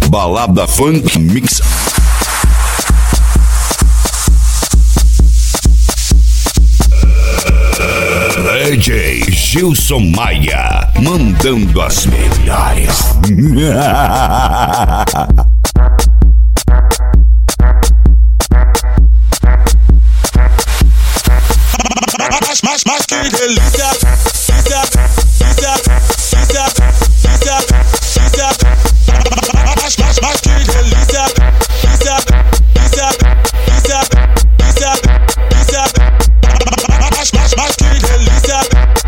Balada Funk Mix. DJ Gilson Maia, mandando as melhores. Mas que delícia, mas que delícia, mas que delícia,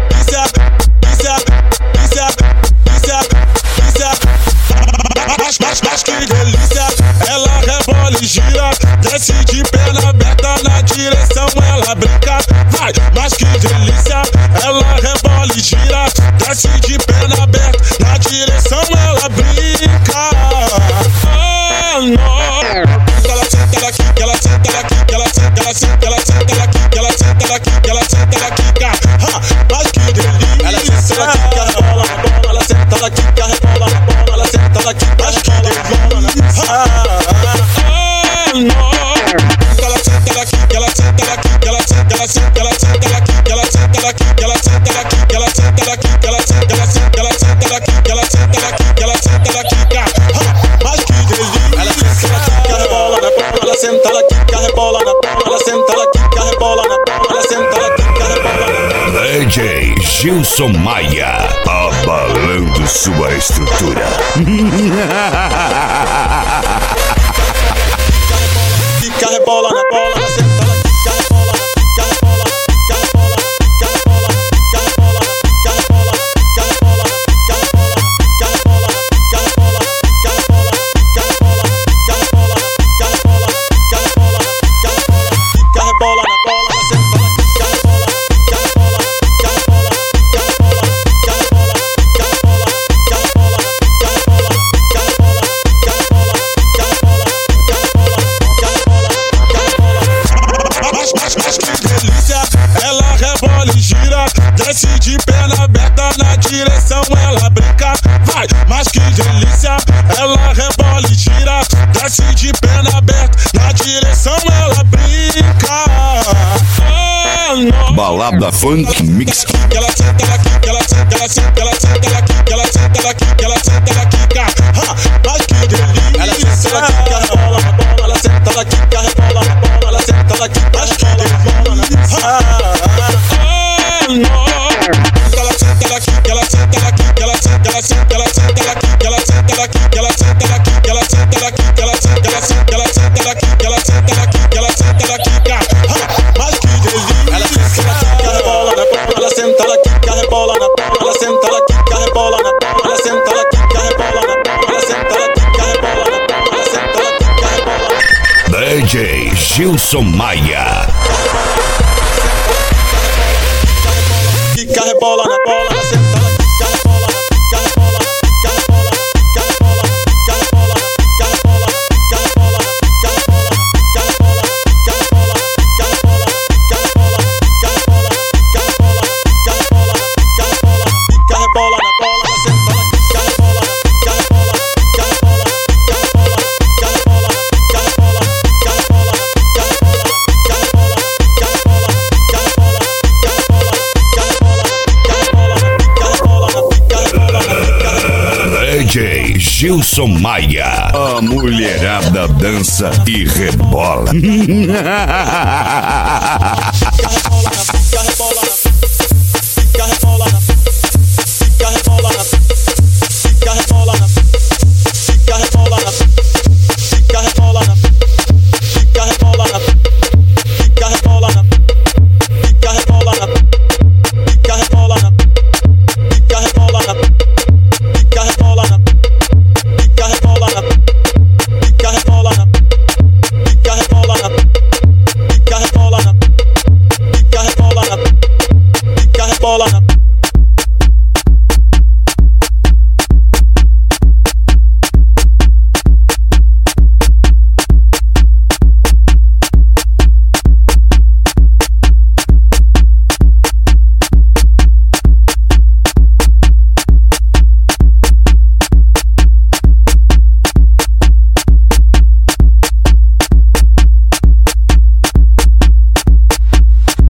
mas que delícia, ela rebola e gira, desce de perna aberta na direção, ela brinca, vai, mas que delícia, ela rebola e gira, desce de perna aberta na direção, ela brinca. Oh, no. Ela senta aqui, ela senta aqui, ela senta, ela senta, ela senta aqui, ela senta aqui, ela senta aqui, mas que delícia. Ela senta aqui, que rebola na bola, ela senta aqui, que rebola na bola, ela senta aqui, mas que delícia. Oh, no. Ela senta aqui, ela senta aqui, ela senta, ela senta, ela senta aqui, ela senta aqui, ela senta aqui, ela senta aqui, ela senta, ela senta, ela senta aqui, ela senta aqui, ela senta aqui, mas que delícia. Ela senta aqui, que rebola na bola, ela senta aqui, que rebola na bola, ela senta aqui, que rebola na bola, ela senta aqui, que rebola na bola. DJ Gilson Maia, abalando sua estrutura. Que rebola na bola, ela senta aqui, que rebola, que rebola, que rebola, que rebola, que rebola, que rebola, que rebola, que rebola, que rebola, que rebola, que rebola, que rebola, que rebola, que rebola, que rebola, que rebola na bola, ela senta aqui, que rebola, que rebola, que rebola, que rebola, que rebola, que rebola, que rebola, que rebola, que rebola, que rebola, que rebola, que rebola. Mas que delícia, ela rebola e gira, desce de perna aberta na direção, ela brinca, vai, mas que delícia, ela rebola e gira, desce de perna aberta na direção, ela brinca. Oh, no. Balada Funk Mix. Ela senta aqui, ela senta, ela senta, ela senta aqui, ela senta aqui, ela senta aqui, mas que delícia. Ela senta aqui, que rebola na bola, ela senta aqui, que rebola na bola, ela senta aqui, mas que delícia. Oh, no. Ela senta aqui, ela senta aqui, ela senta, ela senta, ela senta aqui, ela senta aqui, ela senta aqui, ela senta aqui, ela senta, ela senta, ela senta aqui, ela senta aqui, ela senta aqui, mas que delícia. Ela senta aqui, que rebola na bola, ela senta aqui, que rebola na bola, ela senta aqui, que rebola na bola, ela senta aqui, que rebola na bola, ela senta aqui, que rebola na bola, ela senta aqui, que rebola. DJ Gilson Maia. Que rebola na bola, ela senta aqui, que rebola, que rebola, que rebola, que rebola, que rebola, que rebola, que rebola, que rebola, que rebola, que rebola, que rebola, que rebola, que rebola, que rebola, que rebola, que rebola, que rebola na bola, ela senta aqui, que rebola, que rebola, que rebola, que rebola, que rebola, que rebola, que rebola, que rebola, que rebola, que rebola, que rebola, que rebola. DJ Gilson Maia, a mulherada dança e rebola. Rebola.